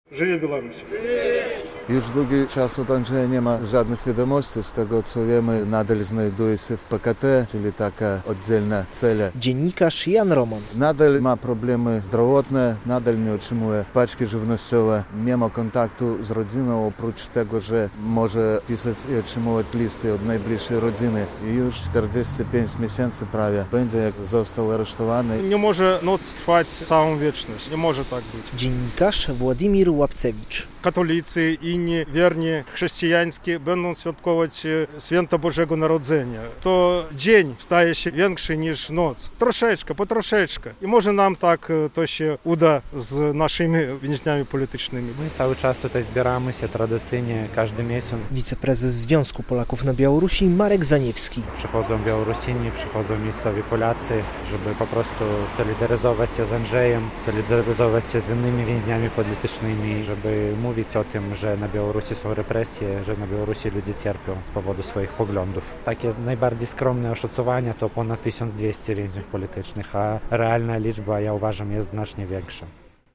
Żyje Białoruś! Już długi czas od Andrzeja nie ma żadnych wiadomości. Z tego co wiemy, nadal znajduje się w PKT, czyli taka oddzielna cela. Dziennikarz Jan Roman. Nadal ma problemy zdrowotne, nadal nie otrzymuje paczki żywnościowe, nie ma kontaktu z rodziną, oprócz tego, że może pisać i otrzymywać listy od najbliższej rodziny. I już 45 miesięcy prawie będzie, jak został aresztowany. Nie może noc trwać całą wieczność, nie może tak być. Dziennikarz Władimir Łapcewicz. Katolicy i inni wierni chrześcijańskie będą świętować Święto Bożego Narodzenia. To dzień staje się większy niż noc. Troszeczkę, po troszeczkę. I może nam tak to się uda z naszymi więźniami politycznymi. My cały czas tutaj zbieramy się tradycyjnie każdy miesiąc. Wiceprezes Związku Polaków na Białorusi Marek Zaniewski. Przychodzą Białorusini, przychodzą miejscowi Polacy, żeby po prostu solidaryzować się z Andrzejem, solidaryzować się z innymi więźniami politycznymi, żeby mówić o tym, że na Białorusi są represje, że na Białorusi ludzie cierpią z powodu swoich poglądów. Takie najbardziej skromne oszacowania to ponad 1200 więźniów politycznych, a realna liczba, ja uważam, jest znacznie większa.